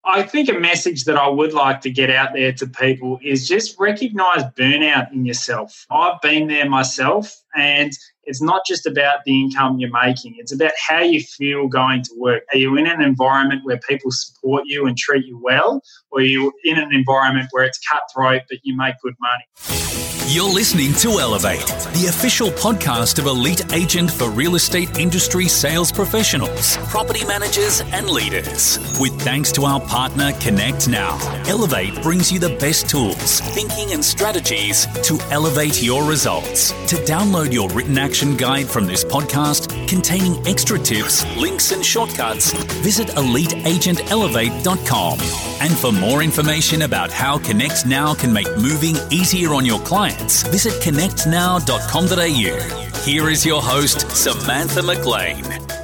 I think a message that I would like to get out there to people is just recognise burnout in yourself. I've been there myself, and it's not just about the income you're making. It's about how you feel going to work. Are you in an environment where people support you and treat you well, or are you in an environment where it's cutthroat but you make good money? You're listening to Elevate, the official podcast of Elite Agent for real estate industry sales professionals, property managers and leaders. With thanks to our partner Connect Now, Elevate brings you the best tools, thinking and strategies to elevate your results. To download your written action guide from this podcast containing extra tips, links and shortcuts, visit eliteagentelevate.com. And for more information about how Connect Now can make moving easier on your clients, visit connectnow.com.au. Here is your host, Samantha McLean.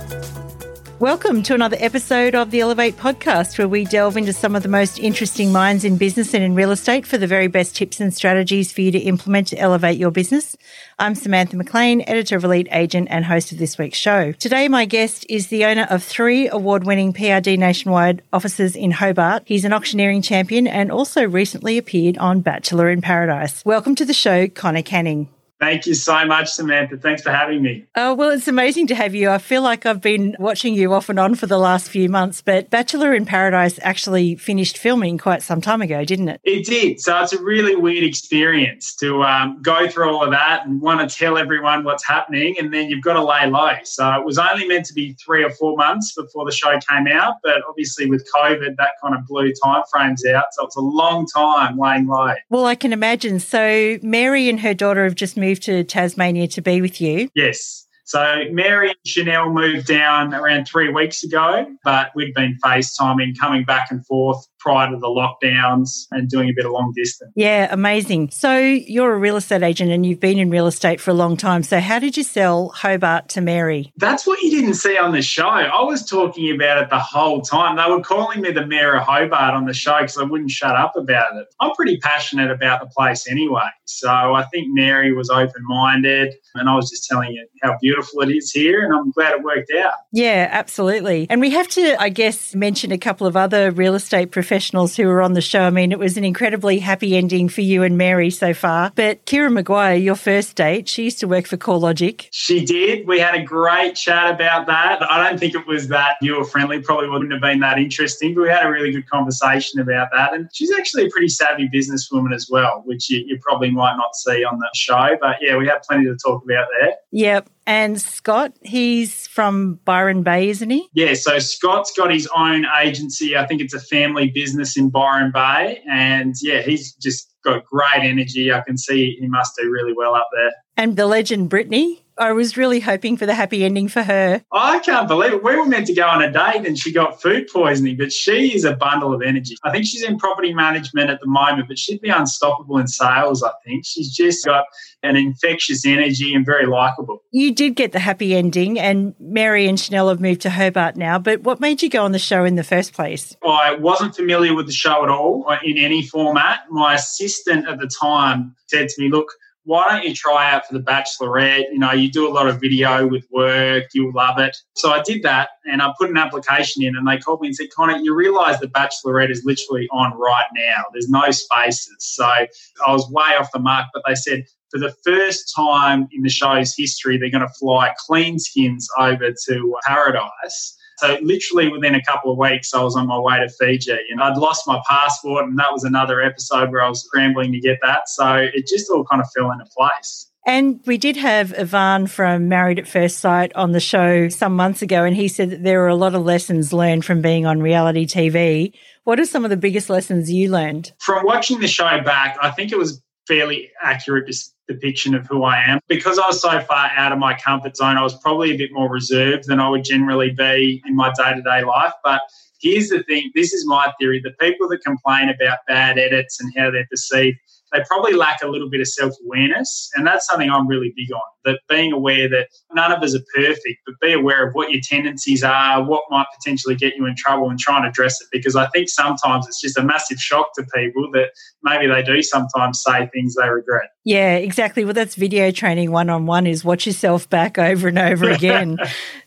Welcome to another episode of the Elevate podcast, where we delve into some of the most interesting minds in business and in real estate for the very best tips and strategies for you to implement to elevate your business. I'm Samantha McLean, editor of Elite Agent and host of this week's show. Today, my guest is the owner of 3 award-winning PRD nationwide offices in Hobart. He's an auctioneering champion and also recently appeared on Bachelor in Paradise. Welcome to the show, Connor Canning. Thank you so much, Samantha. Thanks for having me. Oh, well, it's amazing to have you. I feel like I've been watching you off and on for the last few months, but Bachelor in Paradise actually finished filming quite some time ago, didn't it? It did. So it's a really weird experience to go through all of that and want to tell everyone what's happening, and then you've got to lay low. So it was only meant to be 3 or 4 months before the show came out, but obviously with COVID, that kind of blew timeframes out. So it's a long time laying low. Well, I can imagine. So Mary and her daughter have just moved to Tasmania to be with you. Yes. So Mary and Chanel moved down around 3 weeks ago, but we'd been FaceTiming, coming back and forth prior to the lockdowns and doing a bit of long distance. Yeah, amazing. So you're a real estate agent and you've been in real estate for a long time. So how did you sell Hobart to Mary? That's what you didn't see on the show. I was talking about it the whole time. They were calling me the Mayor of Hobart on the show because I wouldn't shut up about it. I'm pretty passionate about the place anyway. So I think Mary was open-minded and I was just telling you how beautiful it is here, and I'm glad it worked out. Yeah, absolutely. And we have to, I guess, mention a couple of other real estate professionals who were on the show. I mean, it was an incredibly happy ending for you and Mary so far. But Kira Maguire, your first date, she used to work for CoreLogic. She did. We had a great chat about that. I don't think it was that viewer-friendly. Probably wouldn't have been that interesting, but we had a really good conversation about that. And she's actually a pretty savvy businesswoman as well, which you probably might not see on the show. But yeah, we had plenty to talk about there. Yep. And Scott, he's from Byron Bay, isn't he? Yeah, so Scott's got his own agency. I think it's a family business in Byron Bay. And yeah, he's just got great energy. I can see he must do really well up there. And the legend Brittany, I was really hoping for the happy ending for her. I can't believe it. We were meant to go on a date and she got food poisoning, but she is a bundle of energy. I think she's in property management at the moment, but she'd be unstoppable in sales, I think. She's just got an infectious energy and very likeable. You did get the happy ending, and Mary and Chanel have moved to Hobart now, but what made you go on the show in the first place? I wasn't familiar with the show at all in any format. My assistant at the time said to me, look, why don't you try out for The Bachelorette? You know, you do a lot of video with work, you'll love it. So I did that and I put an application in and they called me and said, Connor, you realise The Bachelorette is literally on right now. There's no spaces. So I was way off the mark, but they said for the first time in the show's history, they're going to fly clean skins over to Paradise. So literally within a couple of weeks, I was on my way to Fiji and I'd lost my passport, and that was another episode where I was scrambling to get that. So it just all kind of fell into place. And we did have Ivan from Married at First Sight on the show some months ago, and he said that there were a lot of lessons learned from being on reality TV. What are some of the biggest lessons you learned? From watching the show back, I think it was fairly accurate depiction of who I am. Because I was so far out of my comfort zone, I was probably a bit more reserved than I would generally be in my day-to-day life. But here's the thing, this is my theory, the people that complain about bad edits and how they're perceived, they probably lack a little bit of self-awareness, and that's something I'm really big on, that being aware that none of us are perfect, but be aware of what your tendencies are, what might potentially get you in trouble, and try and address it, because I think sometimes it's just a massive shock to people that maybe they do sometimes say things they regret. Yeah, exactly. Well, that's video training 101 is watch yourself back over and over again.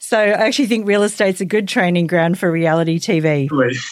So I actually think real estate's a good training ground for reality TV.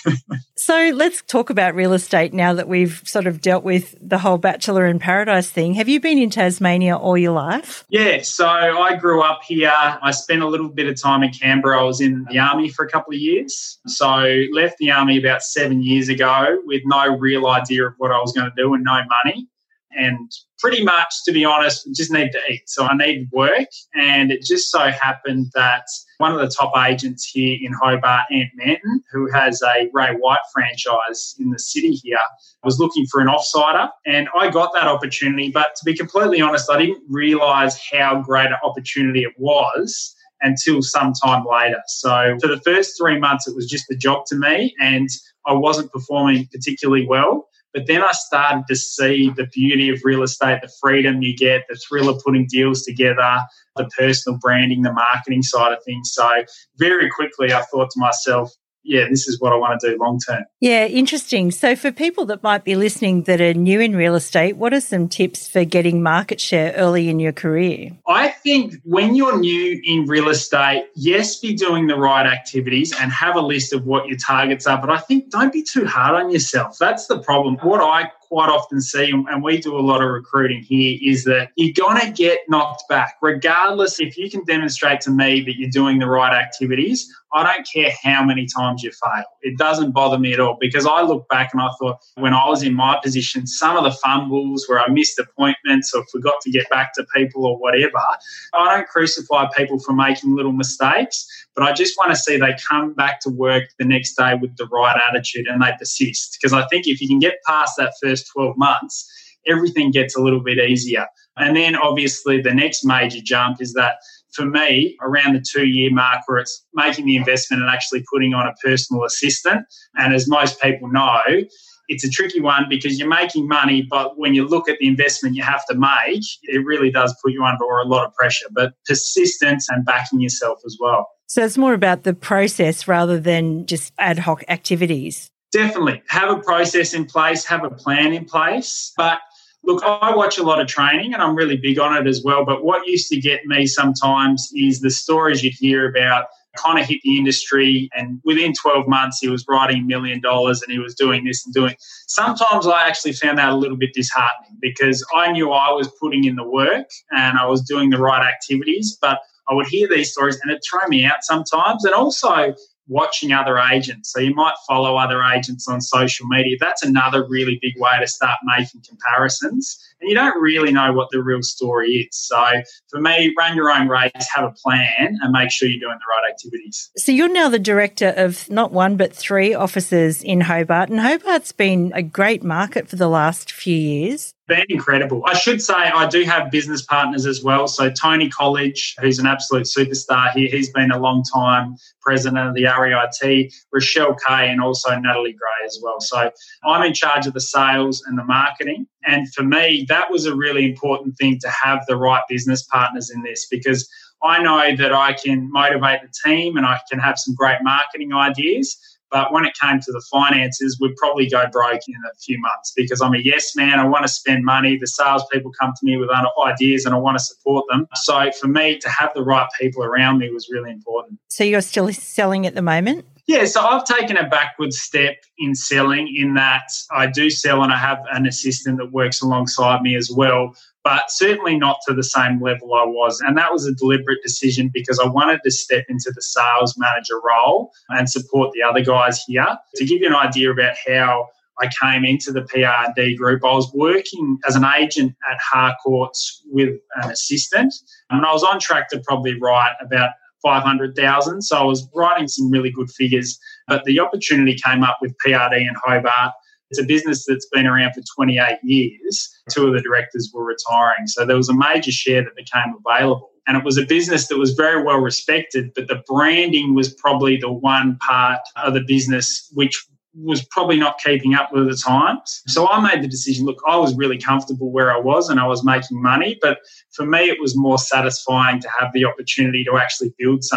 So let's talk about real estate now that we've sort of dealt with the whole Bachelor in Paradise thing. Have you been in Tasmania all your life? Yeah, so I grew up here. I spent a little bit of time in Canberra. I was in the army for a couple of years. So left the army about 7 years ago with no real idea of what I was going to do and no money. And pretty much, to be honest, just need to eat. So I needed work. And it just so happened that one of the top agents here in Hobart, Ant Manton, who has a Ray White franchise in the city here, was looking for an offsider. And I got that opportunity. But to be completely honest, I didn't realise how great an opportunity it was until some time later. So for the first 3 months, it was just a job to me and I wasn't performing particularly well. But then I started to see the beauty of real estate, the freedom you get, the thrill of putting deals together, the personal branding, the marketing side of things. So very quickly I thought to myself, yeah, this is what I want to do long term. Yeah, interesting. So for people that might be listening that are new in real estate, what are some tips for getting market share early in your career? I think when you're new in real estate, yes, be doing the right activities and have a list of what your targets are. But I think don't be too hard on yourself. That's the problem. What I quite often see, and we do a lot of recruiting here, is that you're going to get knocked back. Regardless, if you can demonstrate to me that you're doing the right activities, I don't care how many times you fail. It doesn't bother me at all because I look back and I thought when I was in my position, some of the fumbles where I missed appointments or forgot to get back to people or whatever, I don't crucify people for making little mistakes, but I just want to see they come back to work the next day with the right attitude and they persist. Because I think if you can get past that first 12 months, everything gets a little bit easier. And then obviously the next major jump is that for me, around the 2-year mark where it's making the investment and actually putting on a personal assistant. And as most people know, it's a tricky one because you're making money, but when you look at the investment you have to make, it really does put you under a lot of pressure. But persistence and backing yourself as well. So it's more about the process rather than just ad hoc activities. Definitely. Have a process in place, have a plan in place. But look, I watch a lot of training and I'm really big on it as well. But what used to get me sometimes is the stories you'd hear about kind of hit the industry and within 12 months he was writing $1 million and he was doing this and doing. Sometimes I actually found that a little bit disheartening because I knew I was putting in the work and I was doing the right activities, but I would hear these stories and it'd throw me out sometimes. And also watching other agents. So you might follow other agents on social media. That's another really big way to start making comparisons. And you don't really know what the real story is. So for me, run your own race, have a plan and make sure you're doing the right activities. So you're now the director of not one but 3 offices in Hobart. And Hobart's been a great market for the last few years. Been incredible. I should say I do have business partners as well. So Tony College, who's an absolute superstar here, he's been a long time president of the REIT, Rochelle Kay and also Natalie Gray as well. So I'm in charge of the sales and the marketing. And for me, that was a really important thing to have the right business partners in this because I know that I can motivate the team and I can have some great marketing ideas. But when it came to the finances, we'd probably go broke in a few months because I'm a yes man. I want to spend money. The salespeople come to me with ideas and I want to support them. So for me, to have the right people around me was really important. So you're still selling at the moment? Yeah, so I've taken a backward step in selling in that I do sell and I have an assistant that works alongside me as well, but certainly not to the same level I was. And that was a deliberate decision because I wanted to step into the sales manager role and support the other guys here. To give you an idea about how I came into the PRD group, I was working as an agent at Harcourts with an assistant and I was on track to probably write about 500,000. So I was writing some really good figures, but the opportunity came up with PRD in Hobart. It's a business that's been around for 28 years. 2 of the directors were retiring. So there was a major share that became available. And it was a business that was very well respected, but the branding was probably the one part of the business which was probably not keeping up with the times. So I made the decision, look, I was really comfortable where I was and I was making money, but for me it was more satisfying to have the opportunity to actually build something.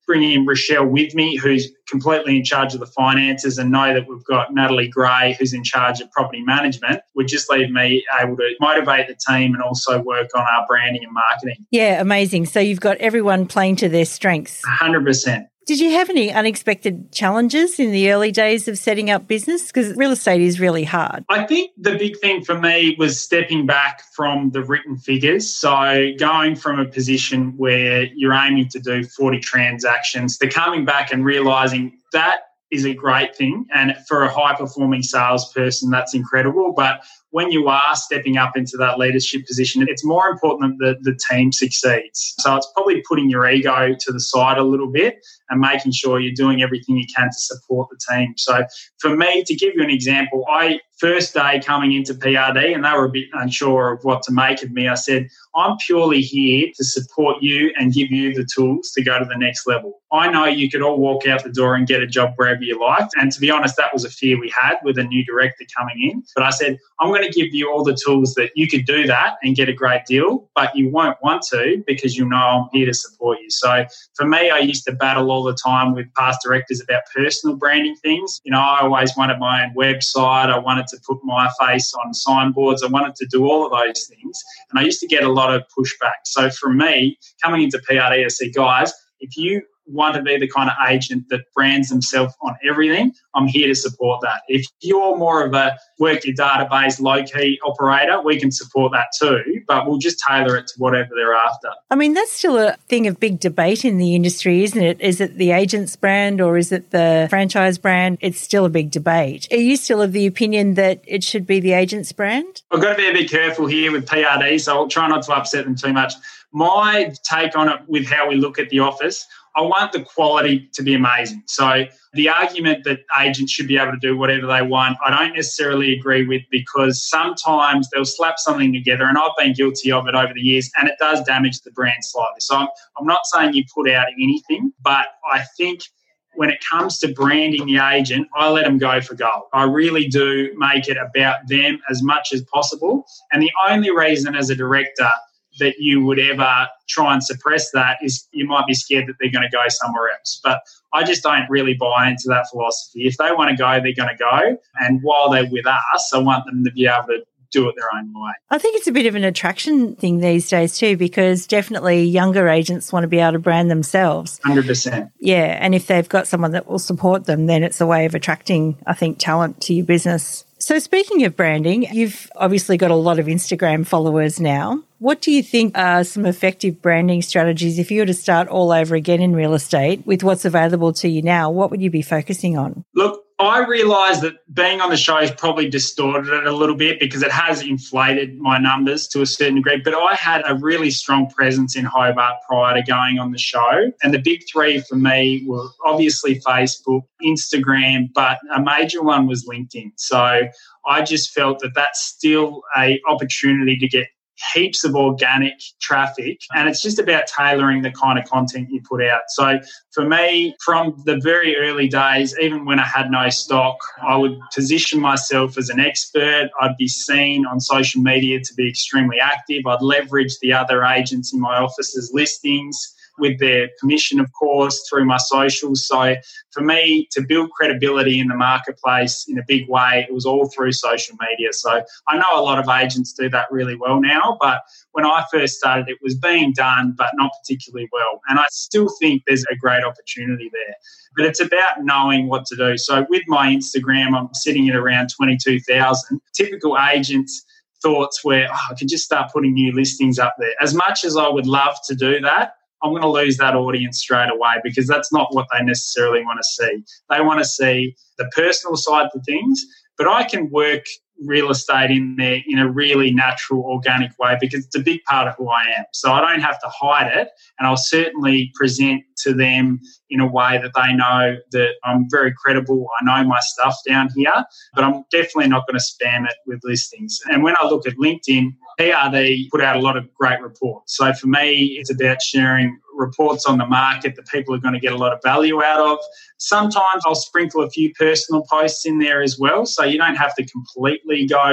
bring in Rochelle with me, who's completely in charge of the finances, and know that we've got Natalie Gray, who's in charge of property management, would just leave me able to motivate the team and also work on our branding and marketing. Yeah, amazing. So you've got everyone playing to their strengths. 100%. Did you have any unexpected challenges in the early days of setting up business? Because real estate is really hard. I think the big thing for me was stepping back from the written figures. So going from a position where you're aiming to do 40 transactions to coming back and realising that is a great thing. And for a high-performing salesperson, that's incredible. But when you are stepping up into that leadership position, it's more important that the team succeeds. So it's probably putting your ego to the side a little bit and making sure you're doing everything you can to support the team. So for me, to give you an example, first day coming into PRD, and they were a bit unsure of what to make of me, I said, I'm purely here to support you and give you the tools to go to the next level. I know you could all walk out the door and get a job wherever you liked. And to be honest, that was a fear we had with a new director coming in. But I said, I'm going to give you all the tools that you could do that and get a great deal, but you won't want to because you know I'm here to support you. So for me, I used to battle all the time with past directors about personal branding things. I always wanted my own website. I wanted to put my face on signboards. I wanted to do all of those things. And I used to get a lot of pushback. So for me, coming into PRD, I said, guys, if you want to be the kind of agent that brands themselves on everything, I'm here to support that. If you're more of a work your database, low-key operator, we can support that too, but we'll just tailor it to whatever they're after. I mean, that's still a thing of big debate in the industry, isn't it? Is it the agent's brand or is it the franchise brand? It's still a big debate. Are you still of the opinion that it should be the agent's brand? I've got to be a bit careful here with PRD, so I'll try not to upset them too much. My take on it with how we look at the office, I want the quality to be amazing. So the argument that agents should be able to do whatever they want, I don't necessarily agree with, because sometimes they'll slap something together, and I've been guilty of it over the years, and it does damage the brand slightly. So I'm not saying you put out anything, but I think when it comes to branding the agent, I let them go for gold. I really do make it about them as much as possible. And the only reason as a director that you would ever try and suppress that is you might be scared that they're going to go somewhere else. But I just don't really buy into that philosophy. If they want to go, they're going to go. And while they're with us, I want them to be able to do it their own way. I think it's a bit of an attraction thing these days too, because definitely younger agents want to be able to brand themselves. 100%. Yeah, and if they've got someone that will support them, then it's a way of attracting, I think, talent to your business. So speaking of branding, you've obviously got a lot of Instagram followers now. What do you think are some effective branding strategies if you were to start all over again in real estate with what's available to you now? What would you be focusing on? Look, I realise that being on the show has probably distorted it a little bit because it has inflated my numbers to a certain degree. But I had a really strong presence in Hobart prior to going on the show. And the big three for me were obviously Facebook, Instagram, but a major one was LinkedIn. So I just felt that that's still an opportunity to get heaps of organic traffic, and it's just about tailoring the kind of content you put out. So for me, from the very early days, even when I had no stock, I would position myself as an expert. I'd be seen on social media to be extremely active. I'd leverage the other agents in my office's listings with their permission, of course, through my socials. So for me to build credibility in the marketplace in a big way, it was all through social media. So I know a lot of agents do that really well now, but when I first started, it was being done, but not particularly well. And I still think there's a great opportunity there. But it's about knowing what to do. So with my Instagram, I'm sitting at around 22,000. Typical agents' thoughts were, I could just start putting new listings up there. As much as I would love to do that, I'm going to lose that audience straight away because that's not what they necessarily want to see. They want to see the personal side of things, but I can work real estate in there in a really natural, organic way because it's a big part of who I am. So I don't have to hide it, and I'll certainly present to them in a way that they know that I'm very credible. I know my stuff down here, but I'm definitely not going to spam it with listings. And when I look at LinkedIn, PRD put out a lot of great reports. So for me, it's about sharing reports on the market that people are going to get a lot of value out of. Sometimes I'll sprinkle a few personal posts in there as well, so you don't have to completely go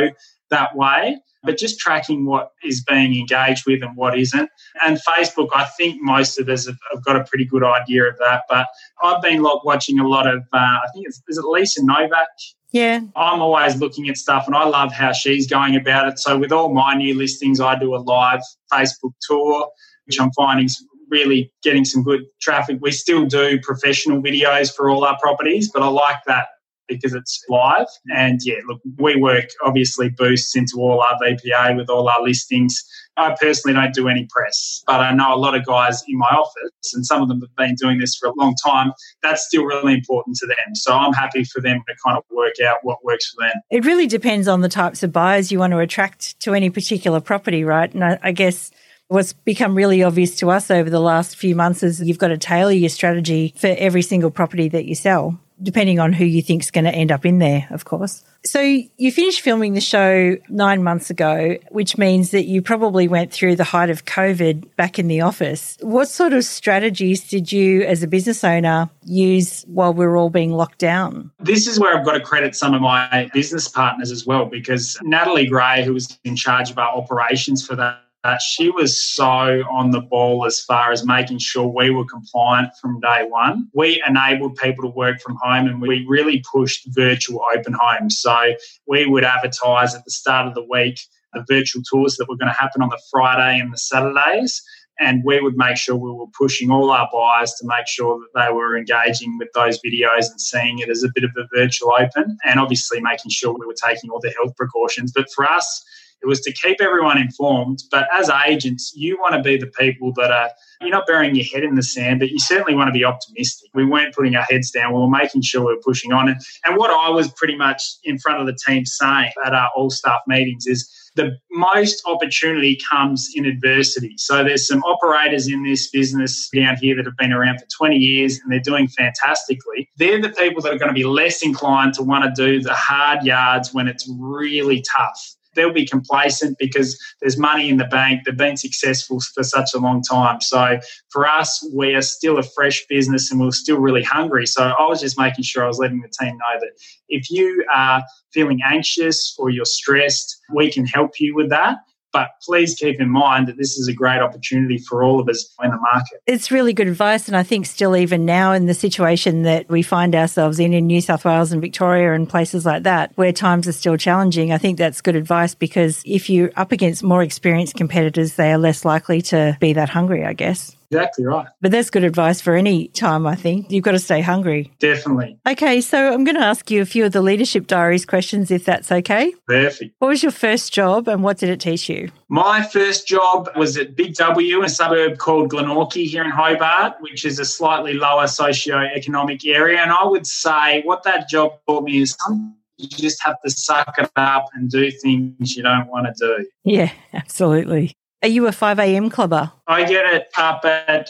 that way, but just tracking what is being engaged with and what isn't. And Facebook, I think most of us have got a pretty good idea of that. But I've been watching a lot of, I think is it Lisa Novak? Yeah. I'm always looking at stuff and I love how she's going about it. So with all my new listings, I do a live Facebook tour, which I'm finding really getting some good traffic. We still do professional videos for all our properties, but I like that because it's live. And yeah, look, we work obviously boosts into all our VPA with all our listings. I personally don't do any press, but I know a lot of guys in my office, and some of them have been doing this for a long time. That's still really important to them. So I'm happy for them to kind of work out what works for them. It really depends on the types of buyers you want to attract to any particular property, right? And I guess what's become really obvious to us over the last few months is you've got to tailor your strategy for every single property that you sell, depending on who you think is going to end up in there, of course. So you finished filming the show 9 months ago, which means that you probably went through the height of COVID back in the office. What sort of strategies did you as a business owner use while we were all being locked down? This is where I've got to credit some of my business partners as well, because Natalie Gray, who was in charge of our operations for that, she was so on the ball as far as making sure we were compliant from day one. We enabled people to work from home and we really pushed virtual open homes. So we would advertise at the start of the week the virtual tours that were going to happen on the Friday and the Saturdays. And we would make sure we were pushing all our buyers to make sure that they were engaging with those videos and seeing it as a bit of a virtual open, and obviously making sure we were taking all the health precautions. But for us, it was to keep everyone informed. But as agents, you want to be the people that are, you're not burying your head in the sand, but you certainly want to be optimistic. We weren't putting our heads down. We were making sure we were pushing on. And what I was pretty much in front of the team saying at our all-staff meetings is the most opportunity comes in adversity. So there's some operators in this business down here that have been around for 20 years and they're doing fantastically. They're the people that are going to be less inclined to want to do the hard yards when it's really tough. They'll be complacent because there's money in the bank. They've been successful for such a long time. So for us, we are still a fresh business and we're still really hungry. So I was just making sure I was letting the team know that if you are feeling anxious or you're stressed, we can help you with that. But please keep in mind that this is a great opportunity for all of us in the market. It's really good advice. And I think still even now in the situation that we find ourselves in New South Wales and Victoria and places like that, where times are still challenging, I think that's good advice, because if you're up against more experienced competitors, they are less likely to be that hungry, I guess. Exactly right. But that's good advice for any time, I think. You've got to stay hungry. Definitely. Okay, so I'm going to ask you a few of the Leadership Diaries questions, if that's okay. Perfect. What was your first job and what did it teach you? My first job was at Big W, a suburb called Glenorchy here in Hobart, which is a slightly lower socio-economic area. And I would say what that job taught me is you just have to suck it up and do things you don't want to do. Yeah, absolutely. Are you a 5 a.m. clubber? I get it up at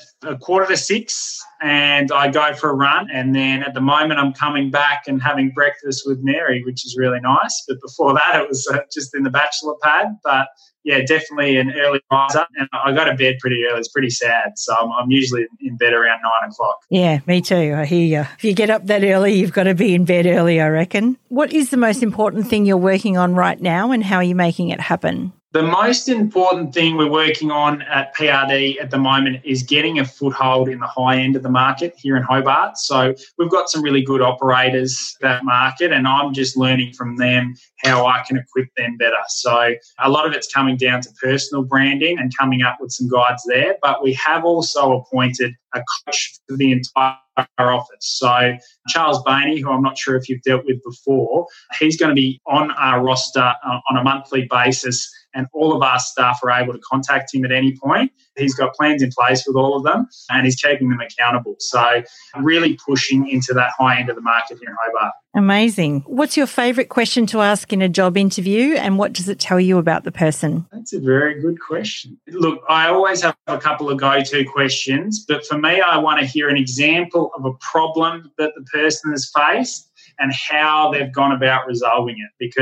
5:45 and I go for a run. And then at the moment I'm coming back and having breakfast with Mary, which is really nice. But before that, it was just in the bachelor pad. But yeah, definitely an early riser. And I go to bed pretty early. It's pretty sad. So I'm usually in bed around 9 o'clock. Yeah, me too. I hear you. If you get up that early, you've got to be in bed early, I reckon. What is the most important thing you're working on right now and how are you making it happen? The most important thing we're working on at PRD at the moment is getting a foothold in the high end of the market here in Hobart. So we've got some really good operators that market, and I'm just learning from them how I can equip them better. So a lot of it's coming down to personal branding and coming up with some guides there. But we have also appointed a coach for the entire office. So Charles Bainey, who I'm not sure if you've dealt with before, he's going to be on our roster on a monthly basis, and all of our staff are able to contact him at any point. He's got plans in place with all of them and he's keeping them accountable. So really pushing into that high end of the market here in Hobart. Amazing. What's your favourite question to ask in a job interview and what does it tell you about the person? That's a very good question. Look, I always have a couple of go-to questions, but for me, I want to hear an example of a problem that the person has faced and how they've gone about resolving it. Because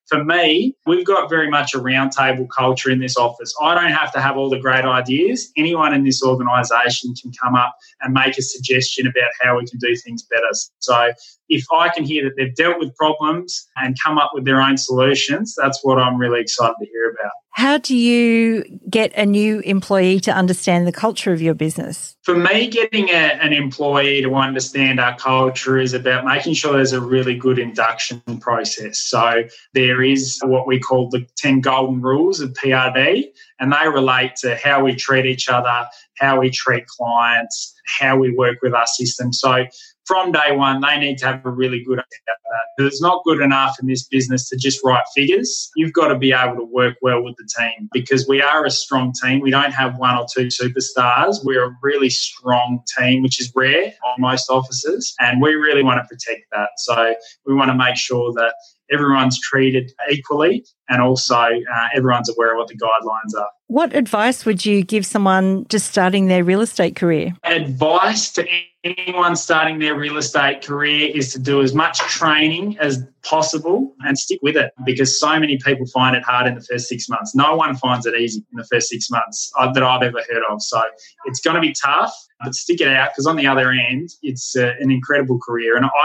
for me, we've got very much a roundtable culture in this office. I don't have to have all the great ideas. Anyone in this organisation can come up and make a suggestion about how we can do things better. So if I can hear that they've dealt with problems and come up with their own solutions, that's what I'm really excited to hear about. How do you get a new employee to understand the culture of your business? For me, getting an employee to understand our culture is about making sure there's a really good induction process. So there is what we call the 10 golden rules of PRD, and they relate to how we treat each other, how we treat clients, how we work with our system. So from day one, they need to have a really good idea about that. It's not good enough in this business to just write figures. You've got to be able to work well with the team because we are a strong team. We don't have one or two superstars. We're a really strong team, which is rare on most offices, and we really want to protect that. So we want to make sure that everyone's treated equally and also everyone's aware of what the guidelines are. What advice would you give someone just starting their real estate career? Advice to anyone starting their real estate career is to do as much training as possible and stick with it because so many people find it hard in the first 6 months. No one finds it easy in the first 6 months that I've ever heard of. So it's going to be tough, but stick it out because on the other end, it's an incredible career. And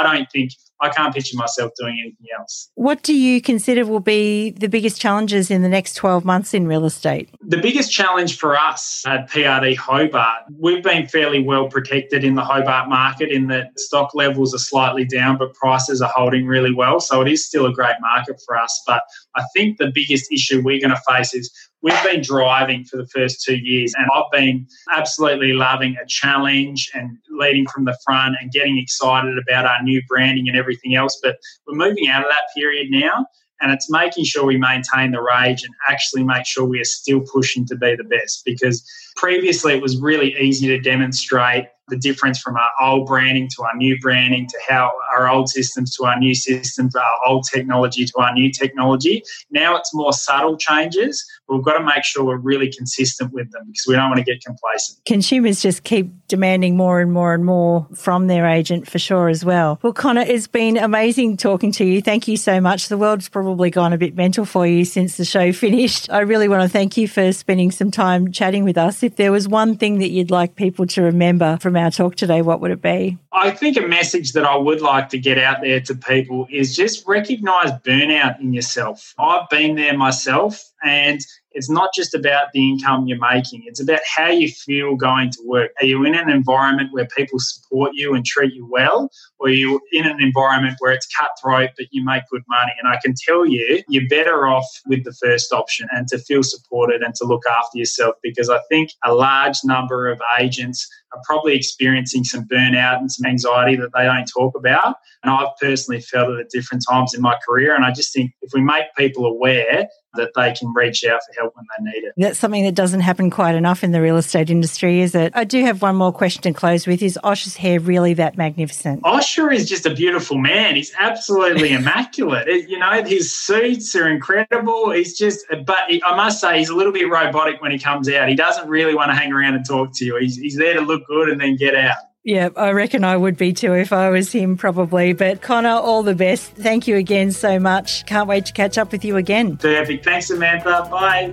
I can't picture myself doing anything else. What do you consider will be the biggest challenges in the next 12 months in real estate? The biggest challenge for us at PRD Hobart, we've been fairly well protected in the Hobart market in that stock levels are slightly down, but prices are holding really well. So it is still a great market for us. But I think the biggest issue we're going to face is we've been driving for the first 2 years and I've been absolutely loving a challenge and leading from the front and getting excited about our new branding and everything else. But we're moving out of that period now and it's making sure we maintain the rage and actually make sure we are still pushing to be the best because previously it was really easy to demonstrate the difference from our old branding to our new branding to how our old systems to our new systems, our old technology to our new technology. Now it's more subtle changes. We've got to make sure we're really consistent with them because we don't want to get complacent. Consumers just keep demanding more and more and more from their agent for sure as well. Well, Connor, it's been amazing talking to you. Thank you so much. The world's probably gone a bit mental for you since the show finished. I really want to thank you for spending some time chatting with us. If there was one thing that you'd like people to remember from our talk today, what would it be? I think a message that I would like to get out there to people is just recognise burnout in yourself. I've been there myself and it's not just about the income you're making. It's about how you feel going to work. Are you in an environment where people support you and treat you well? Or are you in an environment where it's cutthroat but you make good money? And I can tell you, you're better off with the first option and to feel supported and to look after yourself because I think a large number of agents are probably experiencing some burnout and some anxiety that they don't talk about. And I've personally felt it at different times in my career. And I just think if we make people aware that they can reach out for help when they need it. That's something that doesn't happen quite enough in the real estate industry, is it? I do have one more question to close with. Is Osh's hair really that magnificent? Osher is just a beautiful man. He's absolutely immaculate. His suits are incredible. I must say he's a little bit robotic when he comes out. He doesn't really want to hang around and talk to you. He's there to look good and then get out. Yeah, I reckon I would be too if I was him probably. But Connor, all the best. Thank you again so much. Can't wait to catch up with you again. Perfect. Thanks, Samantha. Bye.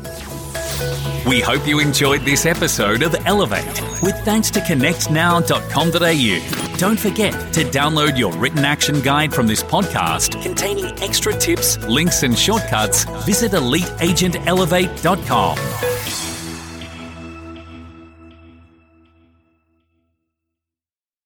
We hope you enjoyed this episode of Elevate with thanks to connectnow.com.au. Don't forget to download your written action guide from this podcast containing extra tips, links and shortcuts. Visit EliteAgentElevate.com.